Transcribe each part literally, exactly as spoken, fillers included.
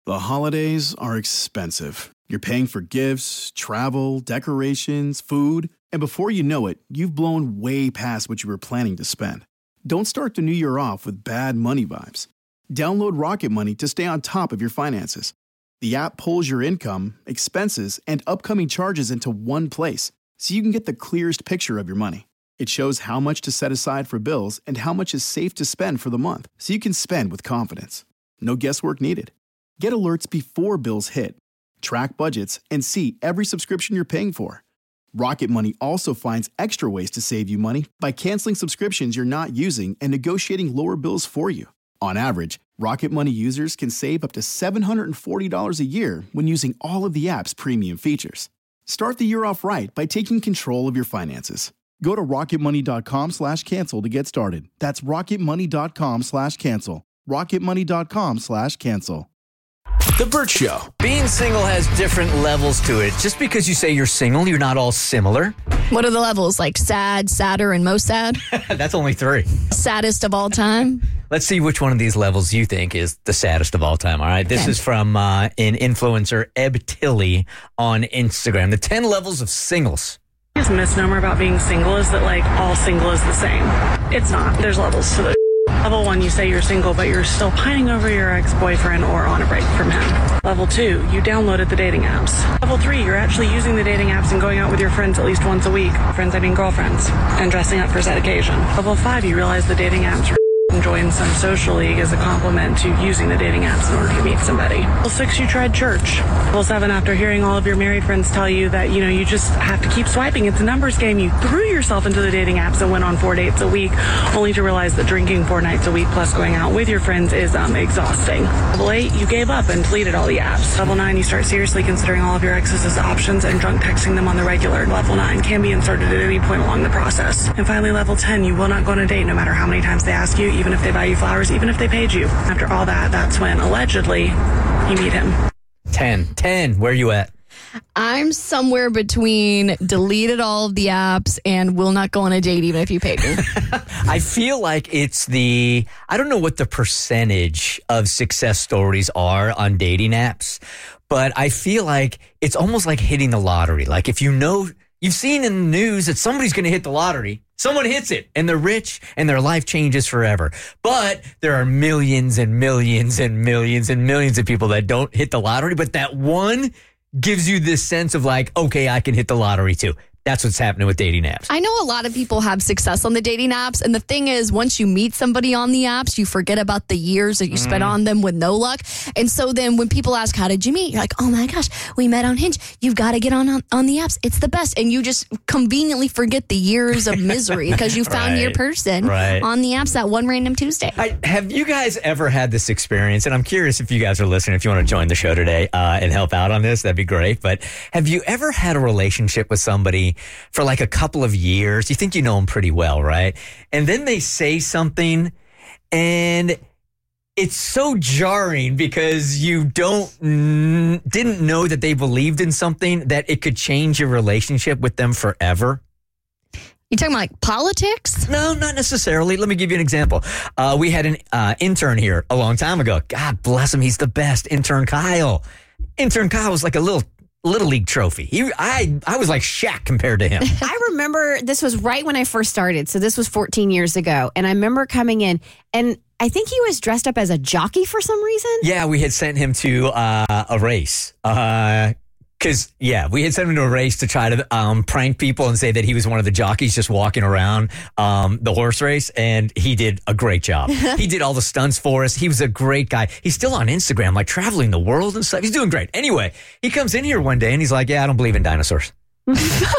The holidays are expensive. You're paying for gifts, travel, decorations, food, and before you know it, you've blown way past what you were planning to spend. Don't start the new year off with bad money vibes. Download Rocket Money to stay on top of your finances. The app pulls your income, expenses, and upcoming charges into one place, so you can get the clearest picture of your money. It shows how much to set aside for bills and how much is safe to spend for the month, so you can spend with confidence. No guesswork needed. Get alerts before bills hit. Track budgets and see every subscription you're paying for. Rocket Money also finds extra ways to save you money by canceling subscriptions you're not using and negotiating lower bills for you. On average, Rocket Money users can save up to seven hundred forty dollars a year when using all of the app's premium features. Start the year off right by taking control of your finances. Go to rocketmoney.com slash cancel to get started. That's rocketmoney.com slash cancel. rocketmoney.com slash cancel. The Burt Show. Being single has different levels to it. Just because you say you're single, you're not all similar. What are the levels? Like sad, sadder, and most sad? That's only three. Saddest of all time? Let's see which one of these levels you think is the saddest of all time, all right? This Okay. is from uh, an influencer, Eb Tilly, on Instagram. The ten levels of singles. His misnomer about being single is that, like, all single is the same. It's not. There's levels to the level one, you say you're single, but you're still pining over your ex-boyfriend or on a break from him. Level two, you downloaded the dating apps. Level three, you're actually using the dating apps and going out with your friends at least once a week. Friends, I mean girlfriends. And dressing up for said occasion. Level five, you realize the dating apps are and join some social league as a compliment to using the dating apps in order to meet somebody. Level six, you tried church. Level seven, after hearing all of your married friends tell you that, you know, you just have to keep swiping, it's a numbers game, you threw yourself into the dating apps and went on four dates a week, only to realize that drinking four nights a week plus going out with your friends is um, exhausting. Level eight, you gave up and deleted all the apps. Level nine, you start seriously considering all of your exes as options and drunk texting them on the regular. Level nine can be inserted at any point along the process. And finally, level ten, you will not go on a date no matter how many times they ask you, even if they buy you flowers, even if they paid you. After all that, that's when, allegedly, you meet him. ten. ten. Where you at? I'm somewhere between deleted all of the apps and will not go on a date even if you paid me. I feel like it's the, I don't know what the percentage of success stories are on dating apps, but I feel like it's almost like hitting the lottery. Like if you know, you've seen in the news that somebody's going to hit the lottery. Someone hits it and they're rich and their life changes forever. But there are millions and millions and millions and millions of people that don't hit the lottery. But that one gives you this sense of like, okay, I can hit the lottery too. That's what's happening with dating apps. I know a lot of people have success on the dating apps. And the thing is, once you meet somebody on the apps, you forget about the years that you Mm. spent on them with no luck. And so then when people ask, how did you meet? You're like, oh my gosh, we met on Hinge. You've got to get on, on on the apps. It's the best. And you just conveniently forget the years of misery because you found Right. your person Right. on the apps that one random Tuesday. I, have you guys ever had this experience? And I'm curious if you guys are listening, if you want to join the show today uh, and help out on this, that'd be great. But have you ever had a relationship with somebody for like a couple of years? You think you know them pretty well, right? And then they say something and it's so jarring because you don't n- didn't know that they believed in something that it could change your relationship with them forever. You talking about like politics? No, not necessarily. Let me give you an example. Uh, we had an uh, intern here a long time ago. God bless him. He's the best. Intern Kyle. Intern Kyle was like a little Little League trophy. He, I, I was like Shaq compared to him. I remember this was right when I first started. So this was fourteen years ago. And I remember coming in and I think he was dressed up as a jockey for some reason. Yeah, we had sent him to uh, a race. Uh, Because, yeah, we had sent him to a race to try to um, prank people and say that he was one of the jockeys just walking around um, the horse race, and he did a great job. He did all the stunts for us. He was a great guy. He's still on Instagram, like traveling the world and stuff. He's doing great. Anyway, he comes in here one day, and he's like, yeah, I don't believe in dinosaurs. I'm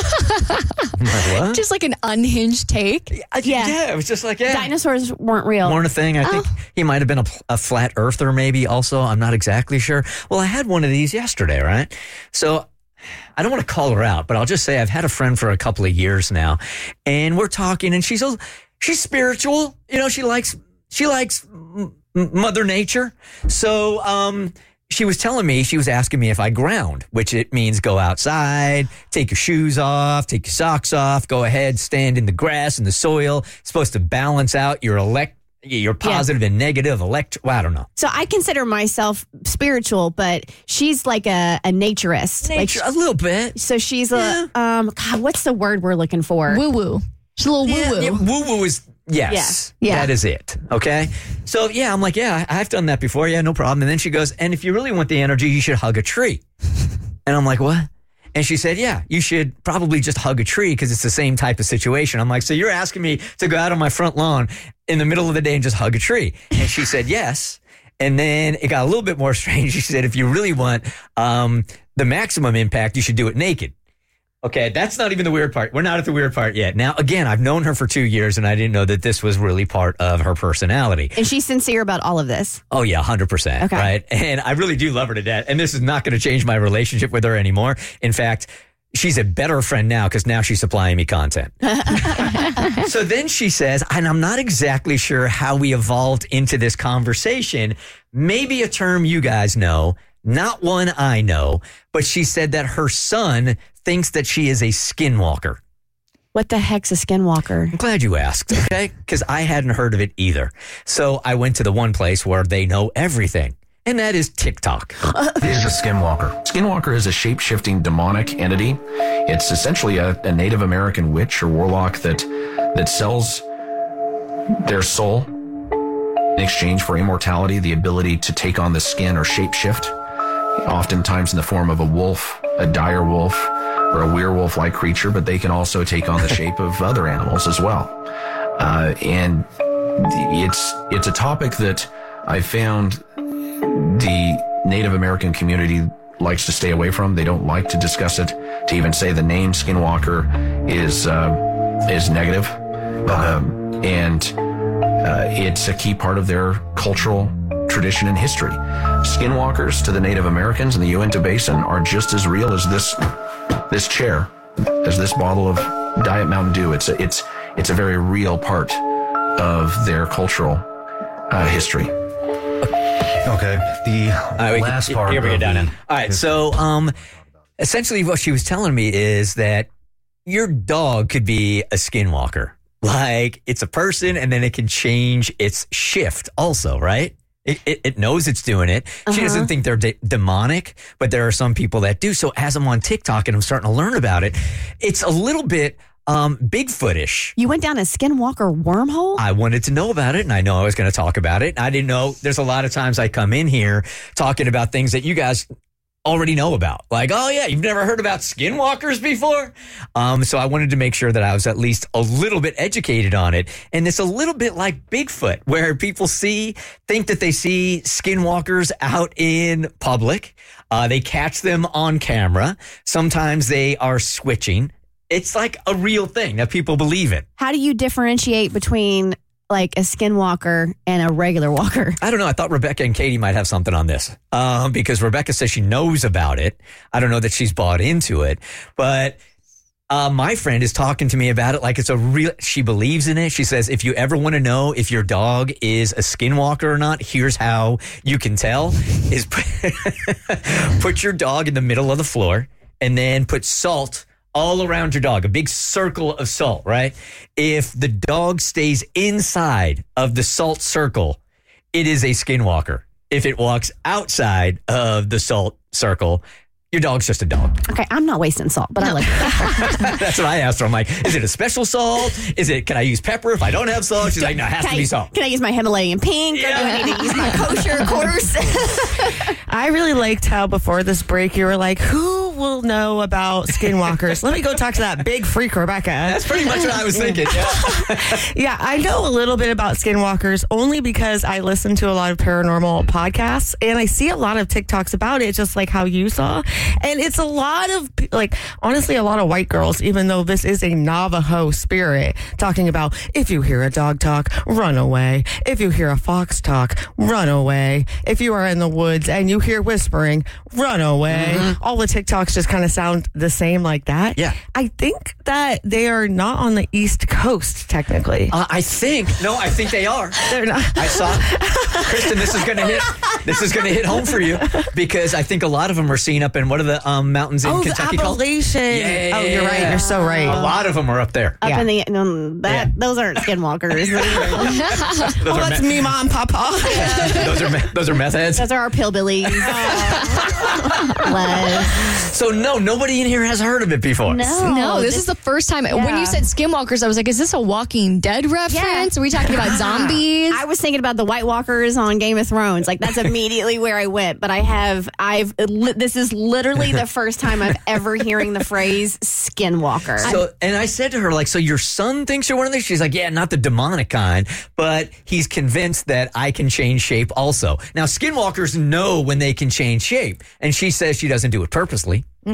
like, what? Just like an unhinged take. Yeah. Yeah. yeah, it was just like, yeah. Dinosaurs weren't real. Weren't a thing. I think Oh. he might have been a, a flat earther maybe also. I'm not exactly sure. Well, I had one of these yesterday, right? So I don't want to call her out, but I'll just say I've had a friend for a couple of years now, and we're talking, and she's a, she's spiritual. You know, she likes she likes m- Mother Nature. So um, she was telling me, she was asking me if I ground, which it means go outside, take your shoes off, take your socks off, go ahead, stand in the grass and the soil. It's supposed to balance out your elect You're positive and negative, electric. Well, I don't know. So I consider myself spiritual, but she's like a, a naturist. Nature, like a little bit. So she's Yeah. a um. God, what's the word we're looking for? Woo woo. She's a little woo woo. Yeah, woo woo is yes. Yeah. Yeah. That is it. Okay. So yeah, I'm like, yeah, I've done that before. Yeah, no problem. And then she goes, and if you really want the energy, you should hug a tree. And I'm like, what? And she said, yeah, you should probably just hug a tree because it's the same type of situation. I'm like, so you're asking me to go out on my front lawn in the middle of the day and just hug a tree? And she said, yes. And then it got a little bit more strange. She said, if you really want um, the maximum impact, you should do it naked. Okay, that's not even the weird part. We're not at the weird part yet. Now, again, I've known her for two years, and I didn't know that this was really part of her personality. And she's sincere about all of this. Oh, yeah, one hundred percent. Okay. Right? And I really do love her to death. And this is not going to change my relationship with her anymore. In fact, she's a better friend now because now she's supplying me content. So then she says, and I'm not exactly sure how we evolved into this conversation, maybe a term you guys know, not one I know, but she said that her son thinks that she is a skinwalker. What the heck's a skinwalker? I'm glad you asked, okay? Because I hadn't heard of it either. So I went to the one place where they know everything, and that is TikTok. This is a skinwalker. Skinwalker is a shape-shifting demonic entity. It's essentially a, a Native American witch or warlock that that sells their soul in exchange for immortality, the ability to take on the skin or shape-shift, oftentimes in the form of a wolf, a dire wolf, or a werewolf-like creature, but they can also take on the shape of other animals as well. Uh, and it's it's a topic that I found the Native American community likes to stay away from. They don't like to discuss it. To even say the name Skinwalker is uh, is negative, um, and uh, it's a key part of their cultural tradition and history. Skinwalkers to the Native Americans in the Uinta Basin are just as real as this this chair, as this bottle of Diet Mountain Dew. It's a, it's it's a very real part of their cultural uh, history. Okay. The right, we- last part. Here we of go down the- now. All right. So, um, essentially, what she was telling me is that your dog could be a skinwalker. Like, it's a person, and then it can change its shift also, right? It, it, it knows it's doing it. Uh-huh. She doesn't think they're de- demonic, but there are some people that do. So as I'm on TikTok and I'm starting to learn about it, it's a little bit um, Bigfootish. You went down a skinwalker wormhole? I wanted to know about it, and I know I was going to talk about it. I didn't know. There's a lot of times I come in here talking about things that you guys already know about. Like, oh, yeah, you've never heard about skinwalkers before? Um, so I wanted to make sure that I was at least a little bit educated on it. And it's a little bit like Bigfoot, where people see, think that they see skinwalkers out in public. Uh, they catch them on camera. Sometimes they are switching. It's like a real thing that people believe in. How do you differentiate between like a skinwalker and a regular walker? I don't know. I thought Rebecca and Katie might have something on this um, because Rebecca says she knows about it. I don't know that she's bought into it, but uh, my friend is talking to me about it like it's a real, she believes in it. She says, if you ever want to know if your dog is a skinwalker or not, here's how you can tell is put, put your dog in the middle of the floor and then put salt all around your dog, a big circle of salt, right? If the dog stays inside of the salt circle, it is a skinwalker. If it walks outside of the salt circle, your dog's just a dog. Okay, I'm not wasting salt, but I like it. That's what I asked her. I'm like, is it a special salt? Is it, can I use pepper if I don't have salt? She's like, no, it has Can to I, be salt. can I use my Himalayan pink? Or do I need to use my kosher course? I really liked how before this break you were like, who will know about skinwalkers? Let me go talk to that big freak, Rebecca. That's pretty much what I was thinking. Yeah. Yeah, I know a little bit about skinwalkers only because I listen to a lot of paranormal podcasts and I see a lot of TikToks about it, just like how you saw. And it's a lot of, like, honestly, a lot of white girls, even though this is a Navajo spirit, talking about if you hear a dog talk, run away. If you hear a fox talk, run away. If you are in the woods and you hear whispering, run away. Mm-hmm. All the TikToks TikToks just kind of sound the same like that. Yeah. I think that they are not on the East Coast, technically. Uh, I think, no, I think they are. They're not. I saw, Kristen, this is going to hit, this is going to hit home for you because I think a lot of them are seen up in, what are the um, mountains in oh, Kentucky the called? Appalachian. Yeah. Oh, you're right. You're so right. A lot of them are up there. Up Yeah. in the um, that Yeah. those aren't skinwalkers. Those, Oh, are that's me- me, mom, papa. those are me- those are meth heads. those are our pillbillies. Les. So no, nobody in here has heard of it before. No, No, this is the first time. When Yeah. you said Skinwalkers, I was like, is this a Walking Dead reference? Are we talking about zombies? I was thinking about the White Walkers on Game of Thrones. Like that's immediately where I went. But I have, I've. Li- this is literally the first time I've ever hearing the phrase Skinwalker. So, and I said to her, like, so your son thinks you're one of these? She's like, yeah, not the demonic kind, but he's convinced that I can change shape also. Now, skinwalkers know when they can change shape, and she says she doesn't do it purposely. Well,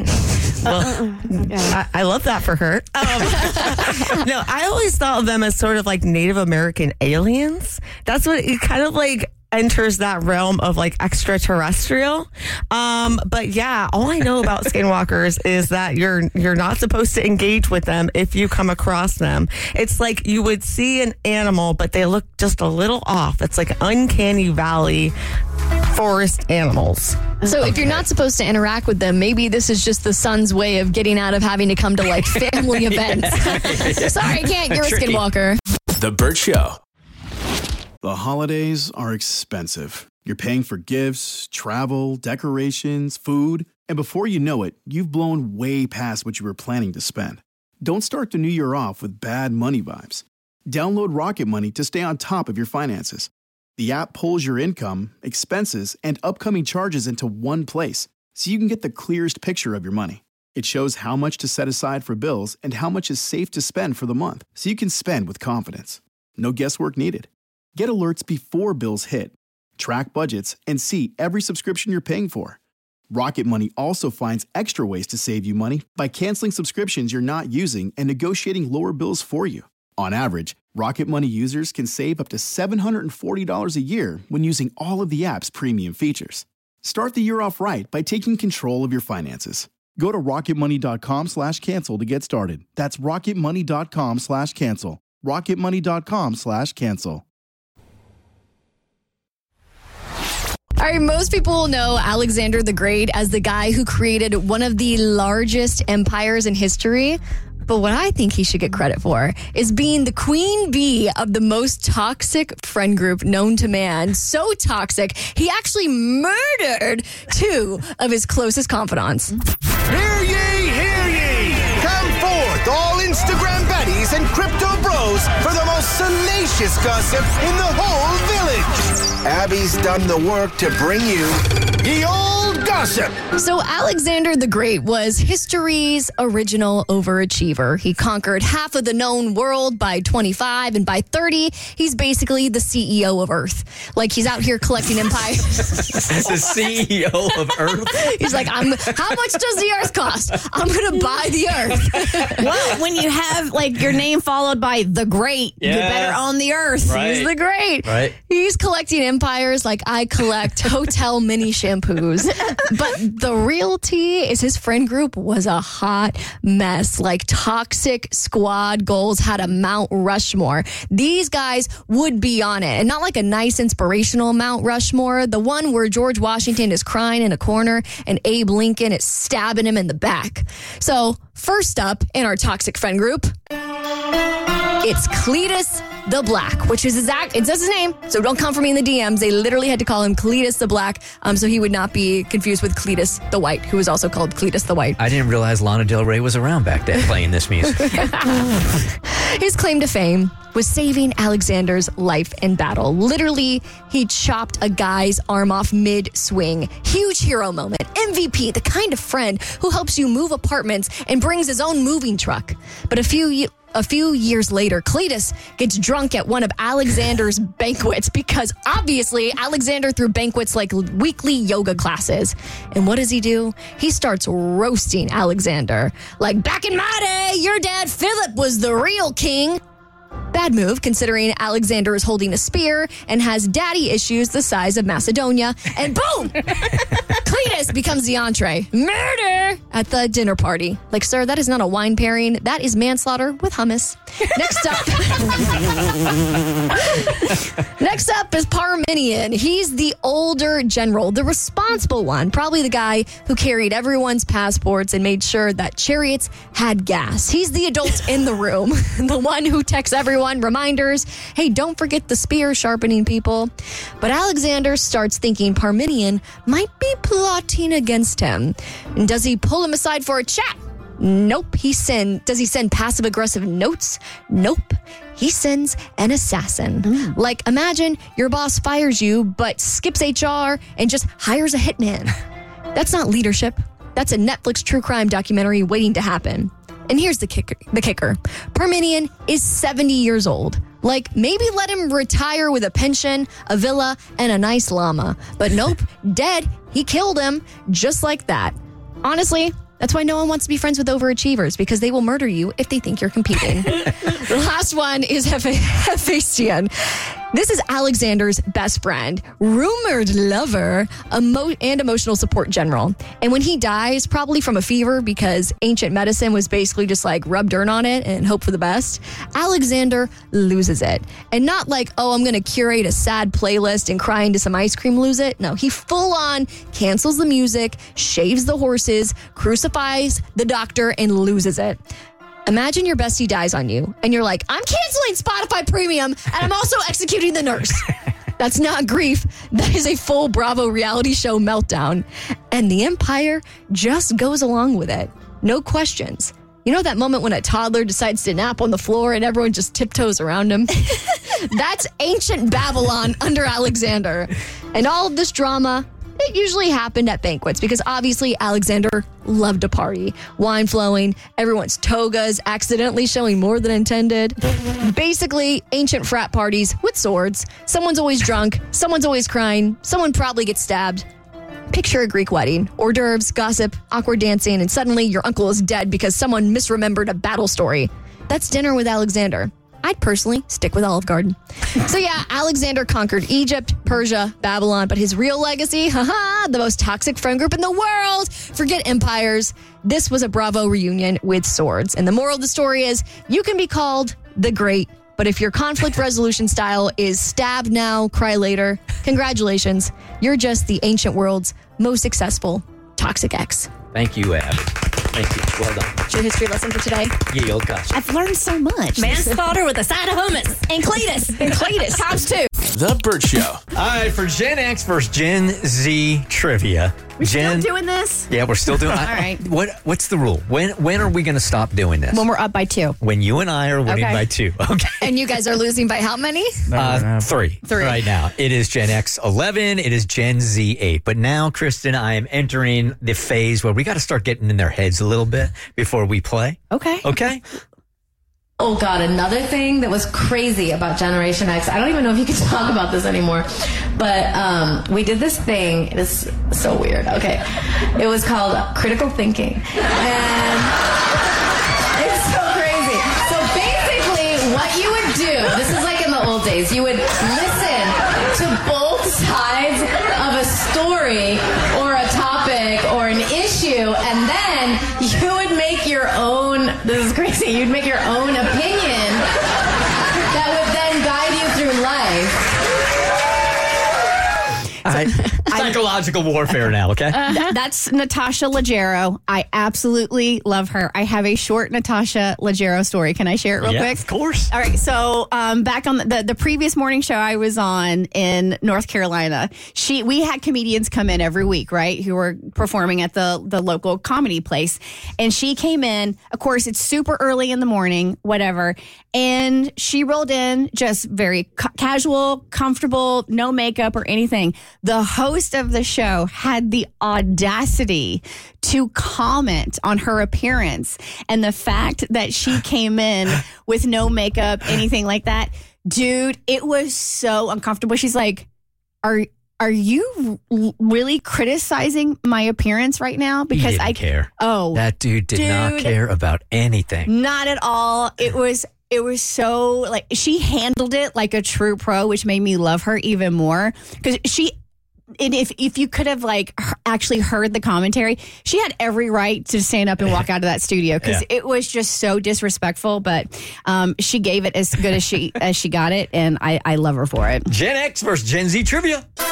I, I love that for her. Um, no, I always thought of them as sort of like Native American aliens. That's what it kind of like enters that realm of like extraterrestrial. Um, but yeah, all I know about skinwalkers is that you're you're not supposed to engage with them if you come across them. It's like you would see an animal, but they look just a little off. It's like uncanny valley forest animals. So if you're not supposed to interact with them, maybe this is just the son's way of getting out of having to come to like family events. Sorry, I can't. You're a Tricky. Skinwalker. The Burt Show. The holidays are expensive. You're paying for gifts, travel, decorations, food, and before you know it, you've blown way past what you were planning to spend. Don't start the new year off with bad money vibes. Download Rocket Money to stay on top of your finances. The app pulls your income, expenses, and upcoming charges into one place so you can get the clearest picture of your money. It shows how much to set aside for bills and how much is safe to spend for the month so you can spend with confidence. No guesswork needed. Get alerts before bills hit, track budgets, and see every subscription you're paying for. Rocket Money also finds extra ways to save you money by canceling subscriptions you're not using and negotiating lower bills for you. On average, Rocket Money users can save up to seven hundred forty dollars a year when using all of the app's premium features. Start the year off right by taking control of your finances. Go to rocketmoney.com slash cancel to get started. That's rocketmoney.com slash cancel. rocketmoney.com slash cancel. All right, most people know Alexander the Great as the guy who created one of the largest empires in history. But what I think he should get credit for is being the queen bee of the most toxic friend group known to man. So toxic, he actually murdered two of his closest confidants. Hear ye, hear ye! Come forth, all Instagram baddies and crypto bros, for the most salacious gossip in the whole village. Abby's done the work to bring you the old gossip. So Alexander the Great was history's original overachiever. He conquered half of the known world by twenty-five, and by thirty, he's basically the C E O of Earth. Like, he's out here collecting empires. The C E O of Earth. He's like, I'm. How much does the Earth cost? I'm going to buy the Earth. Well, when you have like your name followed by the Great, you Yeah. better own the Earth. Right. He's the Great. Right. He's collecting empires like I collect hotel mini shampoos. But the real tea is his friend group was a hot mess. Like, toxic squad goals had a Mount Rushmore. These guys would be on it. And not like a nice inspirational Mount Rushmore. The one where George Washington is crying in a corner and Abe Lincoln is stabbing him in the back. So first up in our toxic friend group, it's Cletus the Black, which is exact. It says his name, so don't come for me in the D Ms. They literally had to call him Cletus the Black, um, so he would not be confused with Cletus the White, who was also called Cletus the White. I didn't realize Lana Del Rey was around back then playing this music. His claim to fame was saving Alexander's life in battle. Literally, he chopped a guy's arm off mid-swing. Huge hero moment. M V P, the kind of friend who helps you move apartments and brings his own moving truck. But a few ye- A few years later, Cletus gets drunk at one of Alexander's banquets because obviously Alexander threw banquets like weekly yoga classes. And what does he do? He starts roasting Alexander. Like, back in my day, your dad Philip was the real king. Bad move, considering Alexander is holding a spear and has daddy issues the size of Macedonia. And boom! Cletus becomes the entree. Murder! at the dinner party. Like, sir, that is not a wine pairing. That is manslaughter with hummus. Next up. Next up is Parmenion. He's the older general, the responsible one, probably the guy who carried everyone's passports and made sure that chariots had gas. He's the adult in the room, the one who texts everyone reminders, hey, don't forget the spear sharpening people. But Alexander starts thinking Parmenion might be plotting against him. And does he pull him aside for a chat? Nope. He send. Does he send passive-aggressive notes? Nope. He sends an assassin. Mm. Like, imagine your boss fires you, but skips H R and just hires a hitman. That's not leadership. That's a Netflix true crime documentary waiting to happen. And here's the kicker. The kicker. Parmenion is seventy years old. Like, maybe let him retire with a pension, a villa, and a nice llama. But nope, dead. He killed him just like that. Honestly, that's why no one wants to be friends with overachievers, because they will murder you if they think you're competing. The last one is Heph- Hephaestion. This is Alexander's best friend, rumored lover, emo- and emotional support general. And when he dies, probably from a fever because ancient medicine was basically just like rub dirt on it and hope for the best, Alexander loses it. And not like, oh, I'm going to curate a sad playlist and cry into some ice cream lose it. No, he full on cancels the music, shaves the horses, crucifies the doctor, and loses it. Imagine your bestie dies on you, and you're like, I'm canceling Spotify Premium, and I'm also executing the nurse. That's not grief. That is a full Bravo reality show meltdown. And the Empire just goes along with it. No questions. You know that moment when a toddler decides to nap on the floor and everyone just tiptoes around him? That's ancient Babylon under Alexander. And all of this drama, it usually happened at banquets because obviously Alexander loved to party. Wine flowing, everyone's togas accidentally showing more than intended. Basically, ancient frat parties with swords. Someone's always drunk, someone's always crying, someone probably gets stabbed. Picture a Greek wedding, hors d'oeuvres, gossip, awkward dancing, and suddenly your uncle is dead because someone misremembered a battle story. That's dinner with Alexander. I'd personally stick with Olive Garden. So yeah, Alexander conquered Egypt, Persia, Babylon, but his real legacy, haha, the most toxic friend group in the world. Forget empires. This was a Bravo reunion with swords. And the moral of the story is, you can be called the Great, but if your conflict resolution style is stab now, cry later, congratulations. You're just the ancient world's most successful toxic ex. Thank you, Abby. Thank you. Well done. What's your history lesson for today? Yeah, old gosh. I've learned so much. Manslaughter with a side of hummus. And Cletus. And Cletus. Times two. The Burt Show. All right, for Gen X versus Gen Z trivia. We're Gen, still doing this? Yeah, we're still doing it. All right. What, what's the rule? When when are we going to stop doing this? When we're up by two. When you and I are winning Okay. by two. Okay. And you guys are losing by how many? Uh, three. Three. Right now. It is Gen X eleven. It is Gen Z eight. But now, Kristen, I am entering the phase where we got to start getting in their heads a little bit before we play. Okay. Okay? Oh God, another thing that was crazy about Generation X. I don't even know if you can talk about this anymore, but um, we did this thing. It is so weird. Okay. It was called critical thinking. And it's so crazy. So basically what you would do, this is like in the old days, you would listen to both sides of a story or a topic or an issue, and then you would make your own, this is crazy, you'd make your own opinion that would then guide you through life. All right. Psychological warfare now, okay? Th- that's Natasha Leggero. I absolutely love her. I have a short Natasha Leggero story. Can I share it real yeah, quick? Of course. All right. So um, back on the, the, the previous morning show I was on in North Carolina, she we had comedians come in every week, right, who were performing at the, the local comedy place. And she came in. Of course, it's super early in the morning, whatever. And she rolled in just very ca- casual, comfortable, no makeup or anything. The host of the show had the audacity to comment on her appearance and the fact that she came in with no makeup, anything like that. Dude, it was so uncomfortable. She's like, are are you really criticizing my appearance right now? Because he didn't I care. Oh, that dude did dude, not care about anything. Not at all. It was It was so, like, she handled it like a true pro, which made me love her even more because she and if if you could have like h- actually heard the commentary, she had every right to stand up and walk out of that studio because Yeah. it was just so disrespectful. But um, she gave it as good as she as she got it, and I, I love her for it. Gen X versus Gen Z trivia. All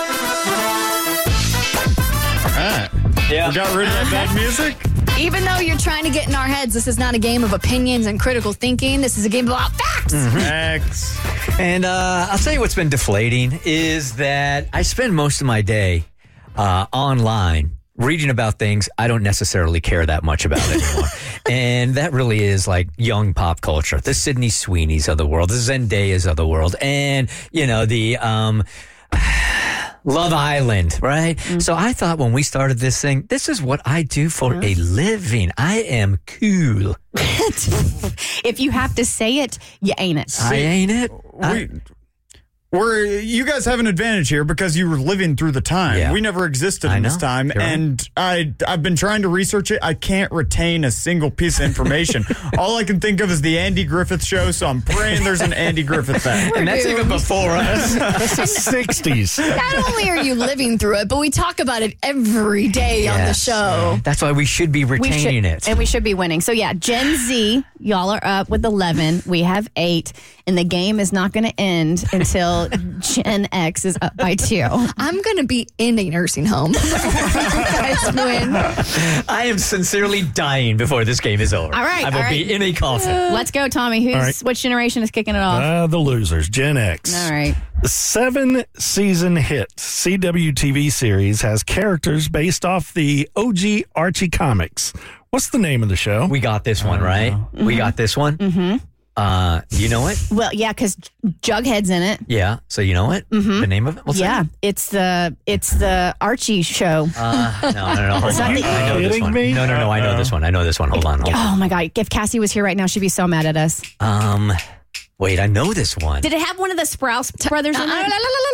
right. Yeah. We got rid of that bad music. Even though you're trying to get in our heads, this is not a game of opinions and critical thinking. This is a game about facts. X. And uh, I'll tell you what's been deflating is that I spend most of my day uh, online reading about things I don't necessarily care that much about anymore. And that really is like young pop culture. The Sydney Sweeneys of the world, the Zendayas of the world, and, you know, the... Um, Love Island, right? Mm-hmm. So I thought when we started this thing, this is what I do for uh-huh. a living. I am cool. If you have to say it, you ain't it. I ain't it. We, I, we're, you guys have an advantage here because you were living through the time. Yeah. We never existed I in know. this time. You're and I, I've been trying to research it. I can't retain a single piece of information. All I can think of is the Andy Griffith show, so I'm praying there's an Andy Griffith thing. and that's even before us. That's the sixties. Not only are you living through it, but we talk about it every day Yes. on the show. That's why we should be We retaining should, it. and we should be winning. So yeah, Gen Z, y'all are up with eleven. We have eight, and the game is not going to end until Gen X is up by two. I'm going to be in a nursing home before you guys win. I am sincerely dying before this game is over. All right, I will all right. be in a coffin. Let's go, Tommy. Who's All right. which generation is kicking it off? Uh, the losers, Gen X. All right. The seven-season hit C W T V series has characters based off the O G Archie comics. What's the name of the show? We got this one, right? Mm-hmm. We got this one. Mm-hmm. Uh, you know it? Well, yeah, because Jughead's in it. Yeah. So you know it? Mm-hmm. The name of it? What's yeah, it? it's the it's the Archie show. Uh, no, no, no. Hold Is that on. the- I know this Kidding one. me? No, no, no. I know this one. I know this one. Hold on. Hold on. Oh my god! If Cassie was here right now, she'd be so mad at us. Um, wait. I know this one. Did it have one of the Sprouse brothers in it?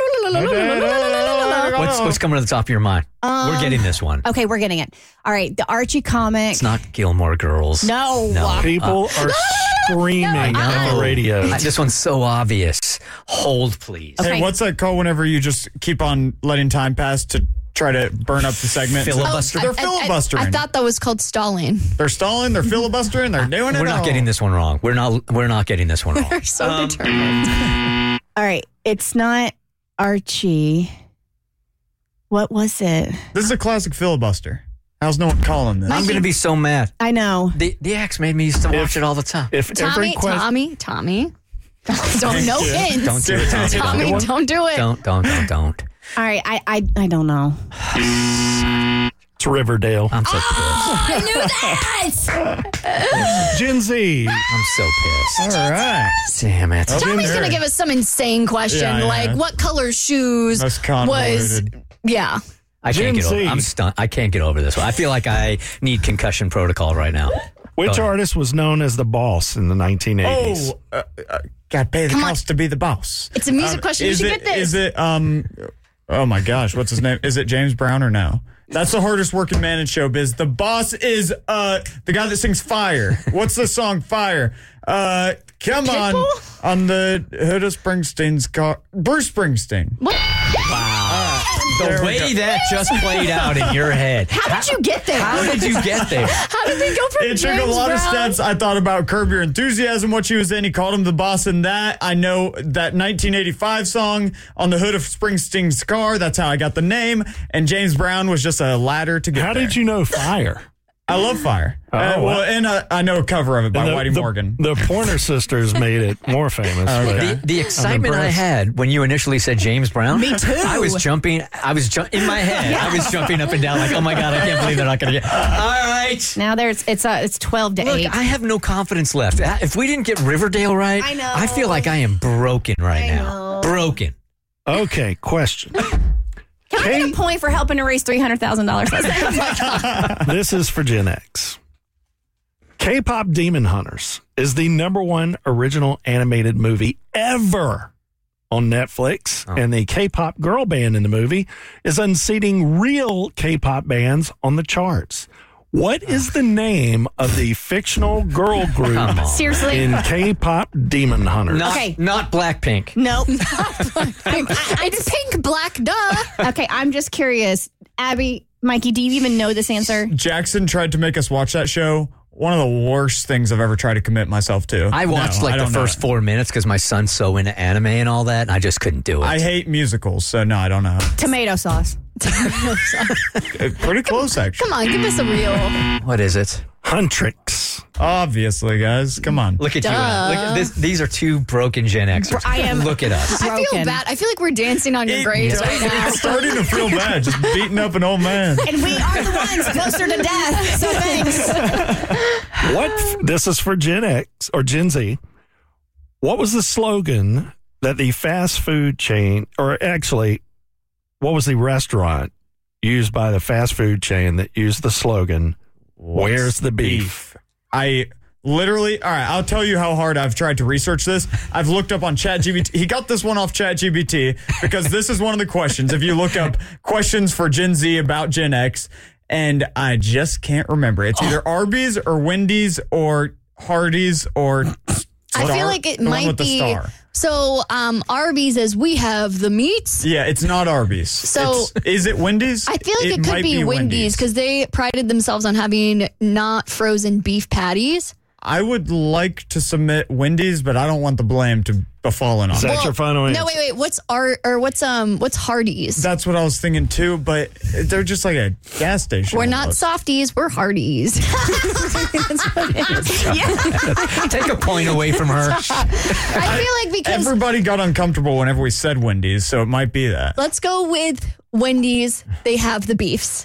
What's what's coming to the top of your mind? Um, We're getting this one. Okay, we're getting it. All right, the Archie comic. It's not Gilmore Girls. No. No. People are screaming at the radio. Uh, this one's so obvious. Hold, please. Okay. Hey, what's that called whenever you just keep on letting time pass to try to burn up the segment? Filibuster. They're I- I- filibustering. I, thought that was called stalling. They're stalling. They're filibustering. They're doing it We're not all. getting this one wrong. We're not. We're not getting this one wrong. They're so Um, determined. All right, it's not Archie. What was it? This is a classic filibuster. How's no one calling this? I'm going to be so mad. I know. The the X made me used to watch it all the time. If every Tommy, question, Tommy, Tommy. Don't no hints. Don't do it, Tommy. Tommy, Don't. don't do it. Don't, don't, don't, don't. All right, I I, I don't know. it's Riverdale. I'm so I knew that. Gen Z. pissed. I'm so pissed. All right. Damn it. Tommy's there. going to give us some insane question, Yeah, yeah. like what color shoes Most was. convoluted. Yeah. I Gen can't get over. Z. I'm stunned. I can't get over this one. I feel like I need concussion protocol right now. Which Go ahead. artist was known as the boss in the nineteen eighties? Oh, uh, uh, got to pay the cost to be the boss. It's a music question. You Is should it, get this. is it, um, oh my gosh, what's his name? Is it James Brown or no? That's the hardest working man in showbiz. The boss is, uh, the guy that sings Fire. What's the song Fire? Uh, come on. Pitbull? On the hood of Springsteen's car. Bruce Springsteen. What? The There we way go. that just played out in your head. How did you get there? How did you get there? How did they go from It took James a lot Brown? of steps. I thought about Curb Your Enthusiasm, what she was in. He called him the boss in that. I know that nineteen eighty-five song on the hood of Springsteen's car. That's how I got the name. And James Brown was just a ladder to get How there. did you know Fire? I love Fire. Oh, uh, wow. well, and uh, I know a cover of it by And the, Whitey the- Morgan. The Pointer Sisters made it more famous. Okay. but The, the excitement I impressed. had when you initially said James Brown. Me too. I was jumping. I was ju- in my head. I was jumping up and down like, oh my god, I can't believe they're not going to get. All right. Now there's it's uh, it's twelve to Look, eight. I have no confidence left. If we didn't get Riverdale right, I know. I feel like I am broken right I now. know. Broken. Okay, question. Can I get a point for helping to raise three hundred thousand dollars? This is for Gen X. K-pop Demon Hunters is the number one original animated movie ever on Netflix, Oh. and the K-pop girl band in the movie is unseating real K-pop bands on the charts. What is the name of the fictional girl group Seriously? in K-pop Demon Hunters? Not, Okay. not Blackpink. Nope. It's pink, black, duh. Okay, I'm just curious. Abby, Mikey, do you even know this answer? Jackson tried to make us watch that show. One of the worst things I've ever tried to commit myself to. I watched No, like I the don't know first it. four minutes because my son's so into anime and all that, and I just couldn't do it. I hate musicals, so no, I don't know. Tomato sauce. Uh, Pretty close, actually. Come on, give us a real. What is it? Huntrix. Obviously, guys. Come on. Look at you. Duh. Look at this. These are two broken Gen Xers. I am- Look at us. I feel Broken. bad. I feel like we're dancing on your It graves does- right now. It's starting to feel bad, just beating up an old man. And we are the ones closer to death. So thanks. What? This is for Gen X or Gen Z. What was the slogan that the fast food chain, or actually, what was the restaurant used by the fast food chain that used the slogan, "Where's the beef?" I literally, all right, I'll tell you how hard I've tried to research this. I've looked up on ChatGPT. He got this one off ChatGPT because this is one of the questions. If you look up questions for Gen Z about Gen X, and I just can't remember. It's either Arby's or Wendy's or Hardee's or I Star- feel like it the one might with the be. star. So, um, Arby's as we have the meats. Yeah, it's not Arby's. So- It's- is it Wendy's? I feel like it, could might be, Wendy's because they prided themselves on having not frozen beef patties. I would like to submit Wendy's, but I don't want the blame to befall on Is that them. your final answer? No, wait, wait. What's Ar or what's um what's Hardee's? That's what I was thinking too, but they're just like a gas station. We're not almost. softies. We're Hardee's. That's what it is. Yeah. Take a point away from her. I feel like because Everybody got uncomfortable whenever we said Wendy's, so it might be that. let's go with Wendy's. They have the beefs.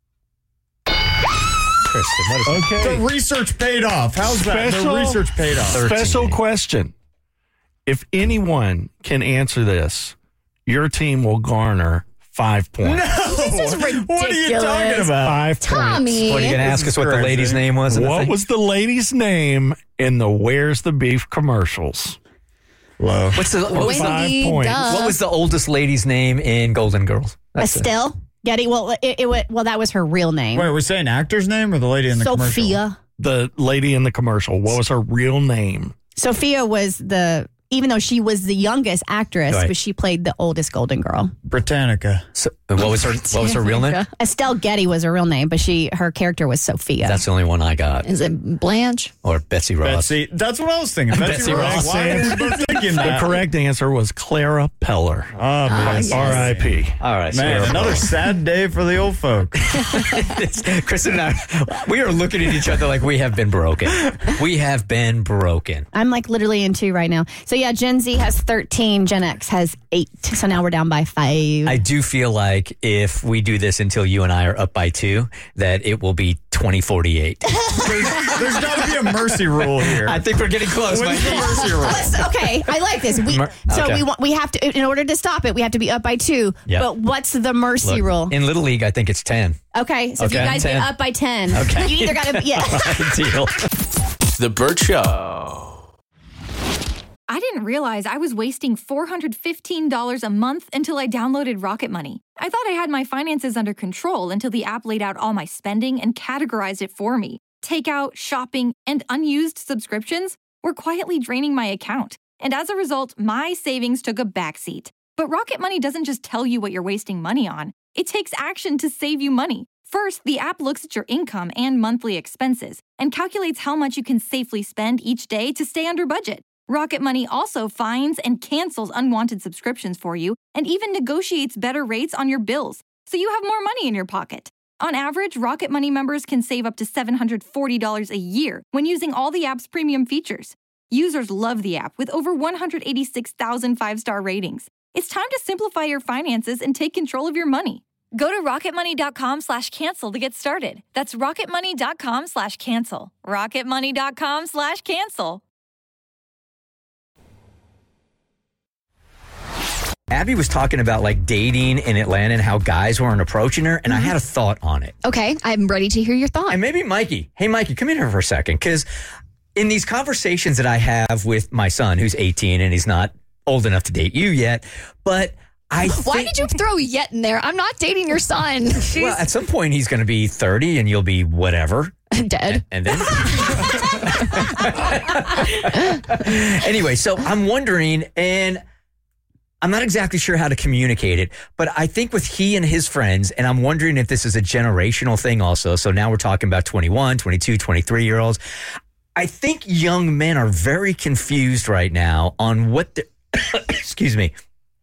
Kristen, what is it? Okay. The research paid off. How's that? Special- The research paid off. Special question. If anyone can answer this, your team will garner five points. This is ridiculous. What are you talking about? Five points. Tommy. What are you going to ask us what the crazy. lady's name was? in the What thing? was the lady's name in the Where's the Beef commercials? Low. What's the, what, was the, Wendy, Five points. duh. what was the oldest lady's name in Golden Girls? That's it. Estelle Getty. Well, it, it wa- well that was her real name. Wait, we're saying actor's name or the lady in the commercial? Sophia. The lady in the commercial. What was her real name? Sophia was the. Even though she was the youngest actress, Right. but she played the oldest Golden Girl. Britannica. So, what was her What was her real name? Estelle Getty was her real name, but she her character was Sophia. That's the only one I got. Is it Blanche? Or Betsy Ross. Betsy. That's what I was thinking. Betsy, Betsy Ross. Ross. Why were we both thinking The that? correct answer was Clara Peller. Obvious. R I P All right, so Man, we're- another sad day for the old folk. Kristen and I, we are looking at each other like we have been broken. We have been broken. I'm like literally in two right now. So yeah, Gen Z has thirteen, Gen X has eight. So now we're down by five. I do feel like if we do this until you and I are up by two, that it will be twenty forty-eight. There's, there's got to be a mercy rule here. I think we're getting close, When's Mikey. the mercy rule? Let's- okay, I like this. We, Mer- so okay. we want we have to in order to stop it, we have to be up by two. Yep. But what's the mercy Look, rule? in Little League, I think it's ten. Okay, so if Okay, you guys ten. get up by ten, Okay. you either got to yeah. Deal. The Burt Show. I didn't realize I was wasting four hundred fifteen dollars a month until I downloaded Rocket Money. I thought I had my finances under control until the app laid out all my spending and categorized it for me. Takeout, shopping, and unused subscriptions were quietly draining my account. And as a result, my savings took a backseat. But Rocket Money doesn't just tell you what you're wasting money on. It takes action to save you money. First, the app looks at your income and monthly expenses and calculates how much you can safely spend each day to stay under budget. Rocket Money also finds and cancels unwanted subscriptions for you and even negotiates better rates on your bills, so you have more money in your pocket. On average, Rocket Money members can save up to seven hundred forty dollars a year when using all the app's premium features. Users love the app with over one hundred eighty-six thousand five-star ratings. It's time to simplify your finances and take control of your money. Go to rocketmoney.com slash cancel to get started. That's rocketmoney.com slash cancel. rocketmoney.com slash cancel. Abby was talking about like dating in Atlanta and how guys weren't approaching her, and I had a thought on it. Okay, I'm ready to hear your thought. And maybe Mikey. Hey, Mikey, come in here for a second. Because in these conversations that I have with my son, who's eighteen and he's not old enough to date you yet, but I Why think- did you throw yet in there? I'm not dating your son. Well, at some point he's going to be thirty and you'll be whatever. Dead. And then anyway, so I'm wondering, and I'm not exactly sure how to communicate it, but I think with he and his friends, and I'm wondering if this is a generational thing also. So now we're talking about twenty-one, twenty-two, twenty-three year olds. I think young men are very confused right now on what the excuse me,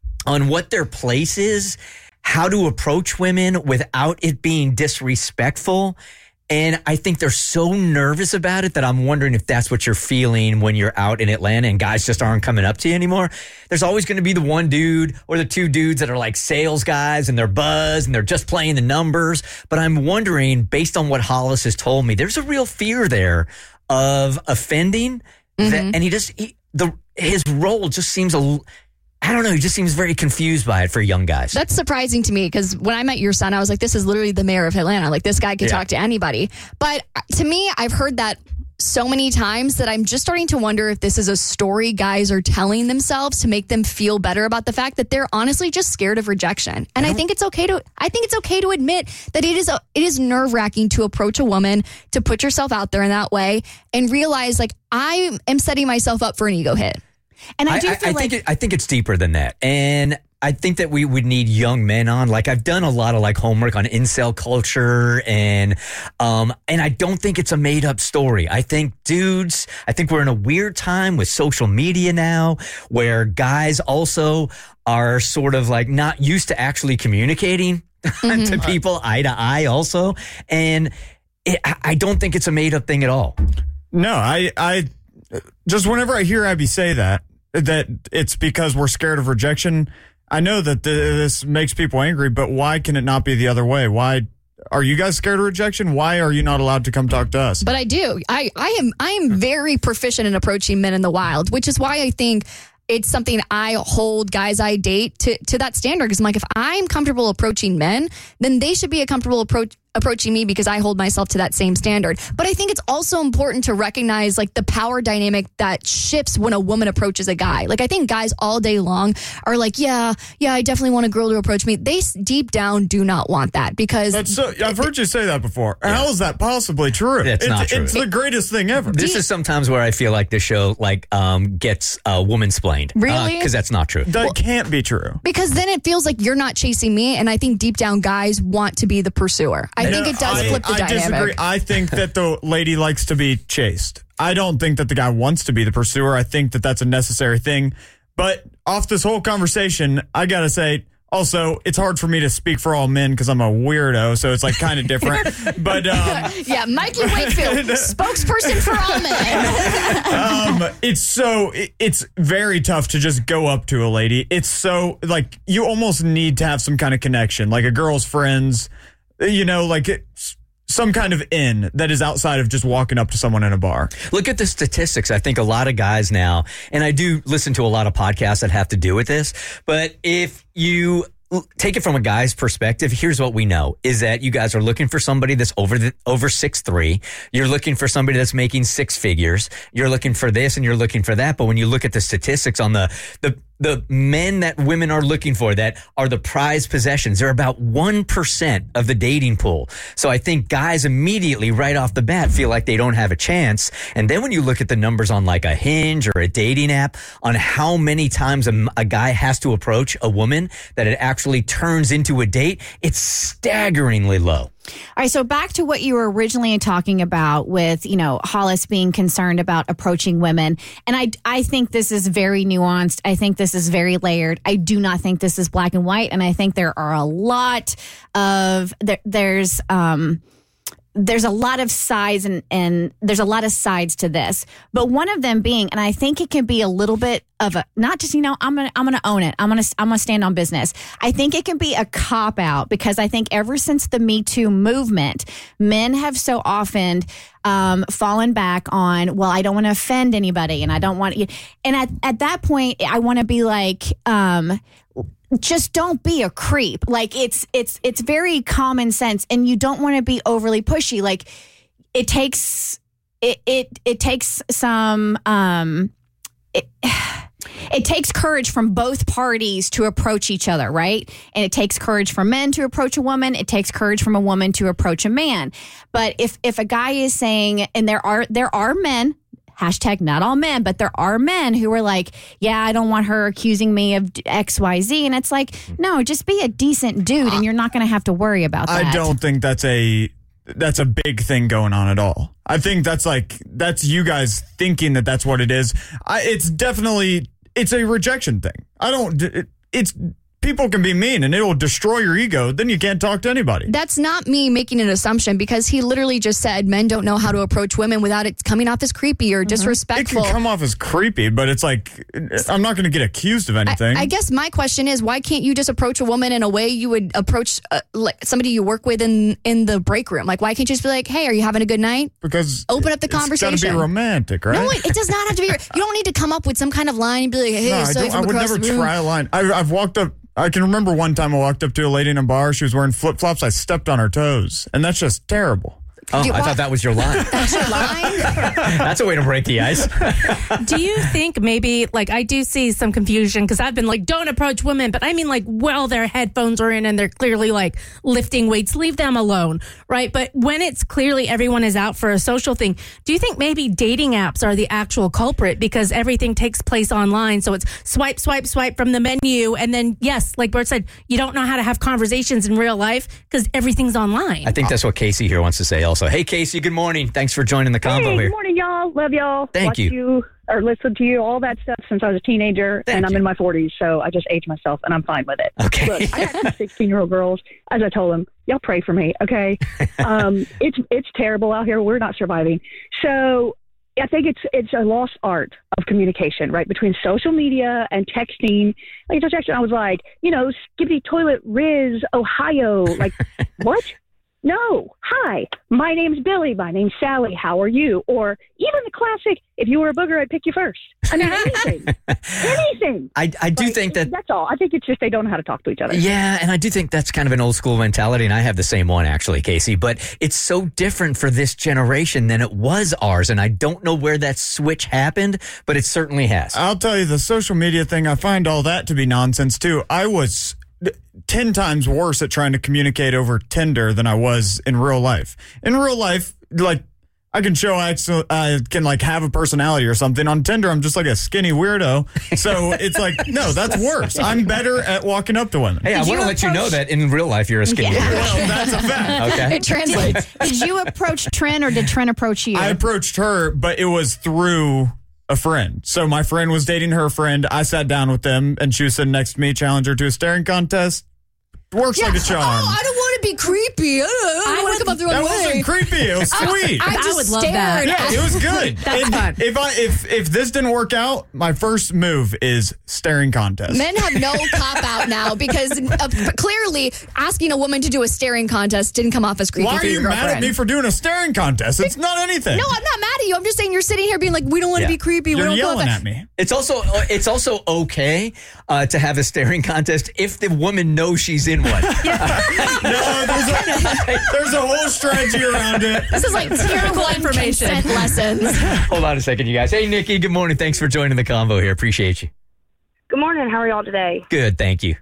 on what their place is, how to approach women without it being disrespectful. And I think they're so nervous about it that I'm wondering if that's what you're feeling when you're out in Atlanta and guys just aren't coming up to you anymore. There's always going to be the one dude or the two dudes that are like sales guys and they're buzz and they're just playing the numbers. But I'm wondering, based on what Hollis has told me, there's a real fear there of offending. Mm-hmm. That, and he just, he, the his role just seems a I don't know. He just seems very confused by it for young guys. That's surprising to me because when I met your son, I was like, this is literally the mayor of Atlanta. Like, this guy can Yeah. talk to anybody. But to me, I've heard that so many times that I'm just starting to wonder if this is a story guys are telling themselves to make them feel better about the fact that they're honestly just scared of rejection. And I think it's okay to I think it's okay to admit that it is a, it is nerve-wracking to approach a woman, to put yourself out there in that way and realize like I am setting myself up for an ego hit. And I do I, feel I like think it, I think it's deeper than that, and I think that we would need young men on. Like I've done a lot of like homework on incel culture, and um, and I don't think it's a made up story. I think dudes, I think we're in a weird time with social media now, where guys also are sort of like not used to actually communicating Mm-hmm. to people eye to eye, also, and it, I I don't think it's a made up thing at all. No, I, I just whenever I hear Abby say that, that it's because we're scared of rejection. I know that th- this makes people angry, but why can it not be the other way? Why are you guys scared of rejection? Why are you not allowed to come talk to us? But I do. I, I am I am very proficient in approaching men in the wild, which is why I think it's something I hold guys I date to, to that standard. Because I'm like, if I'm comfortable approaching men, then they should be a comfortable approach approaching me because I hold myself to that same standard. But I think it's also important to recognize like the power dynamic that shifts when a woman approaches a guy. Like I think guys all day long are like, yeah, yeah, I definitely want a girl to approach me. They s- deep down do not want that because That's so, I've heard you say that before. How is that possibly true? It's it's, not true. It's the greatest thing ever. This is sometimes where I feel like the show like um, gets uh, woman-splained. Really? Because that's not true. That can't be true. because then it feels like you're not chasing me, and I think deep down guys want to be the pursuer. I think No, it does I, flip the I dynamic. disagree. I think that the lady likes to be chased. I don't think that the guy wants to be the pursuer. I think that that's a necessary thing. But off this whole conversation, I got to say, also, it's hard for me to speak for all men because I'm a weirdo, so it's like kind of different. But um, Yeah, Mikey Wakefield, spokesperson for all men. um, it's so it, it's very tough to just go up to a lady. It's so like you almost need to have some kind of connection, like a girl's friends, you know, like it's some kind of in that is outside of just walking up to someone in a bar. Look at the statistics. I think a lot of guys now, and I do listen to a lot of podcasts that have to do with this, but if you take it from a guy's perspective, here's what we know is that you guys are looking for somebody that's over the, over six three. You're looking for somebody that's making six figures. You're looking for this and you're looking for that. But when you look at the statistics on the the the men that women are looking for that are the prized possessions, they're about one percent of the dating pool. So I think guys immediately right off the bat feel like they don't have a chance. And then when you look at the numbers on like a Hinge or a dating app on how many times a, a guy has to approach a woman that it actually turns into a date, it's staggeringly low. All right, so back to what you were originally talking about with, you know, Hollis being concerned about approaching women. And I, I think this is very nuanced. I think this is very layered. I do not think this is black and white. And I think there are a lot of, there, there's, um, there's a lot of sides and, and there's a lot of sides to this, but one of them being, and I think it can be a little bit of a, not just, you know, I'm going to, I'm going to own it. I'm going to, I'm going to stand on business. I think it can be a cop out because I think ever since the Me Too movement, men have so often um, fallen back on, well, I don't want to offend anybody and I don't want you. And at, at that point, I want to be like, um, just don't be a creep. Like it's it's it's very common sense, and you don't want to be overly pushy. Like it takes it it it takes some um it, It takes courage from both parties to approach each other, right? And it takes courage for men to approach a woman. It takes courage from a woman to approach a man. But if if a guy is saying, and there are there are men, hashtag not all men, but there are men who are like, yeah, I don't want her accusing me of X, Y, Z. And it's like, no, just be a decent dude and you're not going to have to worry about that. I don't think that's a that's a big thing going on at all. I think that's like, that's you guys thinking that that's what it is. I, it's definitely, it's a rejection thing. I don't, it, it's, people can be mean and it'll destroy your ego. Then you can't talk to anybody. That's not me making an assumption because he literally just said men don't know how to approach women without it coming off as creepy or disrespectful. It can come off as creepy, but it's like, I'm not going to get accused of anything. I, I guess my question is, why can't you just approach a woman in a way you would approach uh, like somebody you work with in, in the break room? Like, why can't you just be like, hey, are you having a good night? Because open up the it's conversation. It's got to be romantic, right? No, it, it does not have to be. You don't need to come up with some kind of line and be like, hey, no, so I, don't, from I would across never the room. try a line. I, I've walked up. I can remember one time I walked up to a lady in a bar. She was wearing flip flops. I stepped on her toes, and that's just terrible. Oh, I thought that was your line. That's your line? That's a way to break the ice. Do you think maybe, like, I do see some confusion because I've been like, don't approach women, but I mean, like, well, their headphones are in and they're clearly like lifting weights, leave them alone, right? But when it's clearly everyone is out for a social thing, do you think maybe dating apps are the actual culprit because everything takes place online? So it's swipe, swipe, swipe from the menu. And then, yes, like Bert said, you don't know how to have conversations in real life because everything's online. I think that's what Casey here wants to say also. Hey, Casey, good morning. Thanks for joining the convo hey, here. Good morning, y'all. Love y'all. Thank Watch you. you. Or listen to you, all that stuff since I was a teenager, Thank and I'm you. in my forties, so I just aged myself, and I'm fine with it. Okay. Look, I got sixteen-year-old girls. As I told them, y'all pray for me, okay? um, it's it's terrible out here. We're not surviving. So I think it's it's a lost art of communication, right, between social media and texting. Like, just texting, I was like, you know, Skippy Toilet Riz, Ohio. Like, what? No. Hi, my name's Billy. My name's Sally. How are you? Or even the classic, if you were a booger, I'd pick you first. I mean, anything. anything. I, I do Like, think that. That's all. I think it's just they don't know how to talk to each other. Yeah, and I do think that's kind of an old school mentality, and I have the same one actually, Casey. But it's so different for this generation than it was ours, and I don't know where that switch happened, but it certainly has. I'll tell you, the social media thing, I find all that to be nonsense too. I was ten times worse at trying to communicate over Tinder than I was in real life. In real life, like, I can show I actually, I can like have a personality or something. On Tinder, I'm just like a skinny weirdo. So it's like, no, that's worse. I'm better at walking up to women. Hey, I want to let you know that in real life you're a skinny Yeah. weirdo. Well, that's a fact. Okay. It translates. Did you approach Trent or did Trent approach you? I approached her, but it was through a friend. So my friend was dating her friend. I sat down with them, and she was sitting next to me, challenged her to a staring contest. Works like a charm. Oh, I don't want to be creepy. I don't, I don't want to come up the wrong That way. wasn't creepy. It was sweet. I, I just would love stared. that. Yeah, it was good. That's if, fun. If I if if this didn't work out, my first move is staring contest. Men have no cop out now because uh, clearly asking a woman to do a staring contest didn't come off as creepy. Why for are your you mad at girlfriend. me for doing a staring contest? It's not anything. No, I'm not mad at you. I'm just saying you're sitting here being like, we don't want to Yeah. be creepy. You're we don't yelling go at me. It's also it's also okay uh, to have a staring contest if the woman knows she's in one. No, there's a, there's a whole strategy around it. This is like tier one information. consent lessons. Hold on a second, you guys. Hey, Nikki, good morning. Thanks for joining the convo here. Appreciate you. Good morning. How are y'all today? Good, thank you.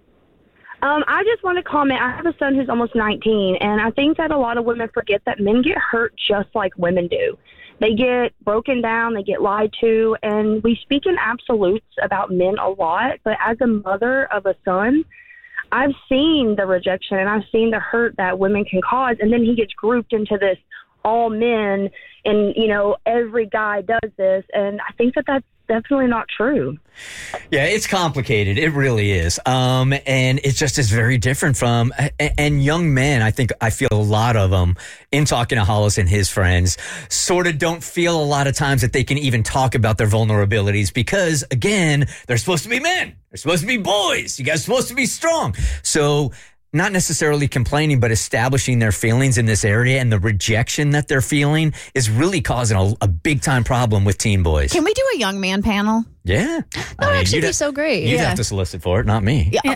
Um, I just want to comment. I have a son who's almost nineteen, and I think that a lot of women forget that men get hurt just like women do. They get broken down, they get lied to, and we speak in absolutes about men a lot, but as a mother of a son, I've seen the rejection and I've seen the hurt that women can cause, and then he gets grouped into this all men, and, you know, every guy does this, and I think that that's definitely not true. Yeah, it's complicated. It really is. Um, and it just is very different from, and young men, I think I feel a lot of them in talking to Hollis and his friends sort of don't feel a lot of times that they can even talk about their vulnerabilities because, again, they're supposed to be men. They're supposed to be boys. You guys are supposed to be strong. So not necessarily complaining, but establishing their feelings in this area, and the rejection that they're feeling is really causing a, a big time problem with teen boys. Can we do a young man panel? Yeah. That would actually be so great. You'd Yeah. have to solicit for it, not me. Yeah.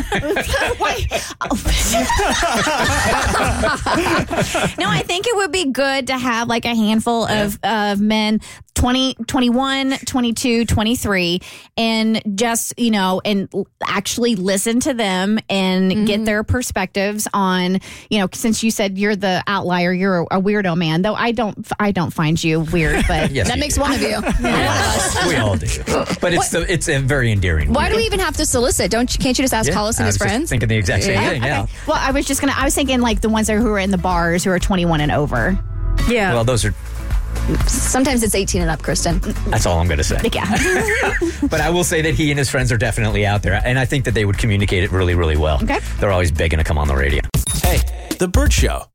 Why- No, I think it would be good to have like a handful of, of men twenty, twenty-one, twenty-two, twenty-three, and just, you know, and actually listen to them and Mm-hmm. get their perspectives on, you know, since you said you're the outlier, you're a, a weirdo man, though I don't, I don't find you weird, but Yes, that you makes do. one of you. We all do. But it's the, it's a very endearing. Why do we even have to solicit? Don't you, can't you just ask Yeah, Hollis and I his was just friends? thinking the exact same thing, yeah. Well, I was just gonna, I was thinking like the ones that who are in the bars who are twenty-one and over. Yeah. Well, those are, Sometimes it's eighteen and up, Kristen. that's all I'm going to say. Yeah. But I will say that he and his friends are definitely out there, and I think that they would communicate it really, really well. Okay. They're always begging to come on the radio. Hey, The Burt Show.